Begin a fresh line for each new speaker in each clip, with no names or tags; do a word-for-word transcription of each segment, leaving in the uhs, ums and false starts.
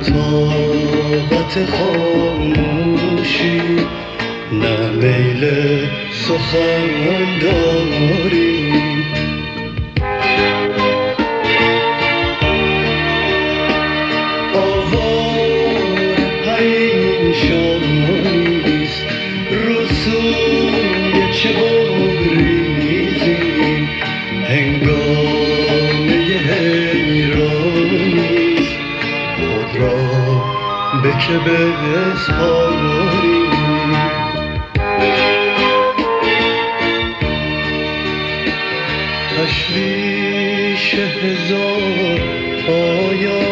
طاقت خاموشی نه میل سخن داریم. آوار پریشانیست رو سوی چه بگریزیم، هنگامه حیرانیست خود را به که بسپاریم. تشویش هزار آیا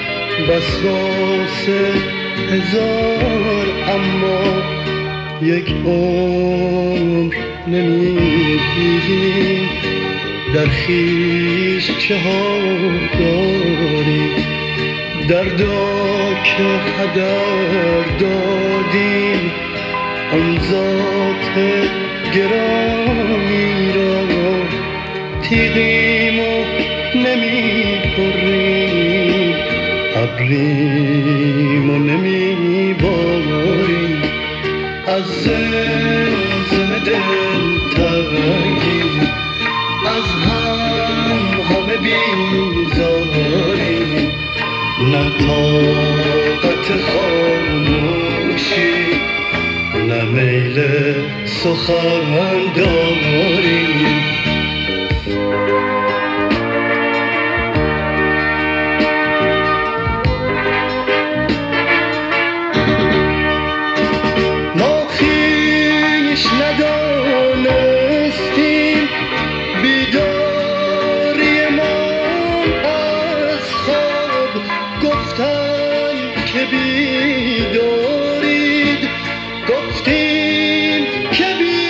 وسواس هزار، اما یک عمر نمیدیدیم در خویش چه ها داریم. دردا که هدر دادیم آن ذات گرامی را، تیغیم و نمی بریم، ابریم و نمی باریم. از زمزم دل تنگیم، از هم همه بیزاریم، نه طاقت خاموشی نه میل سخن داریم. ما خویش ندانستیم بیداری ما از خواب، گفتن که بیدارید، گفتیم که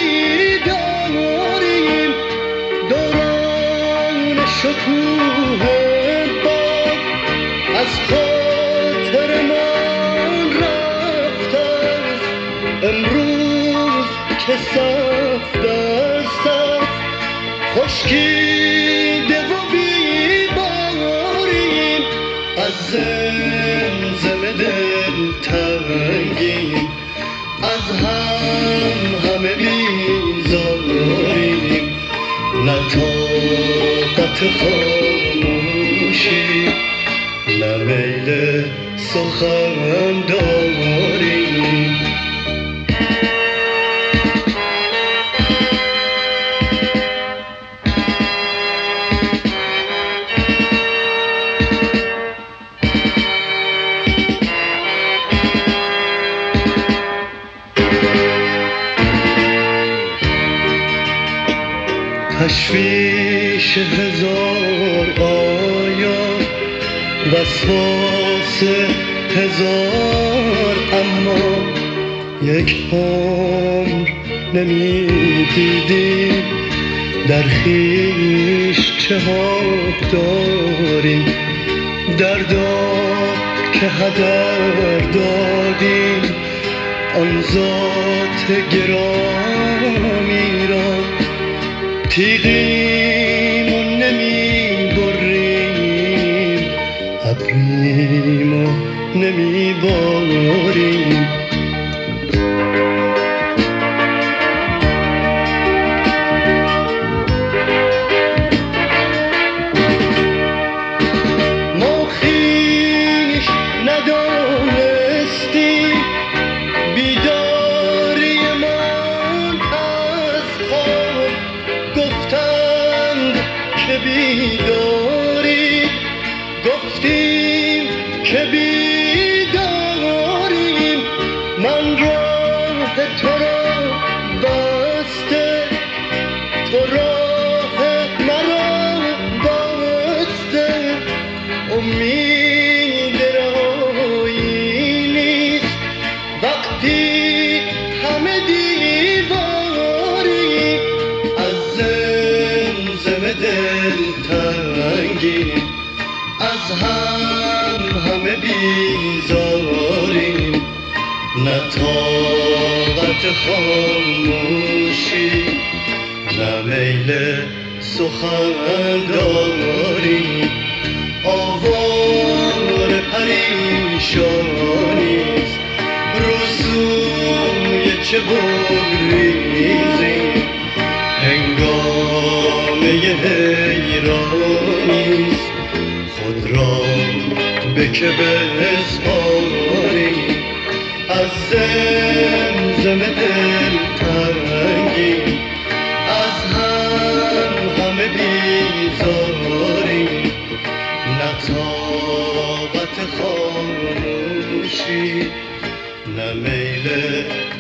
بیداریم. دوران شکوه باد از خاطر ما رفت است، امروز که صف در صف خشکیده و بیباریم. از زمزم دل تنگیم، از هم همه بیزاریم، نه طاقت خاموشی نه میل سخن داریم. تشویش هزار آیا وسواس هزار، اما یک عمر نمیدیدیم در خویش چه ها داریم. دردا که هدر دادیم آن ذات گرامی را، تیغیم و نمی بریم، ابریم و نمی باریم. ما خویش ندانستیم بیداری من از خواب، گفتند که بیداری، گفتیم که بیداریم. من راه تو را بسته، تو راه مرا بسته، امید رایی نیست وقتی همه دیواریم. از زمزم دل تنگیم، از هم همه بیزاریم، نه طاقت خاموشی نه میل سخن داریم. آوار پریشان نشانیست روزوی چه بگریزی هنگامه حیرانیست خود را به که بسپاری از زمزم دلتنگی از هم همه بیزاری نه طاقت خاموشی نه میل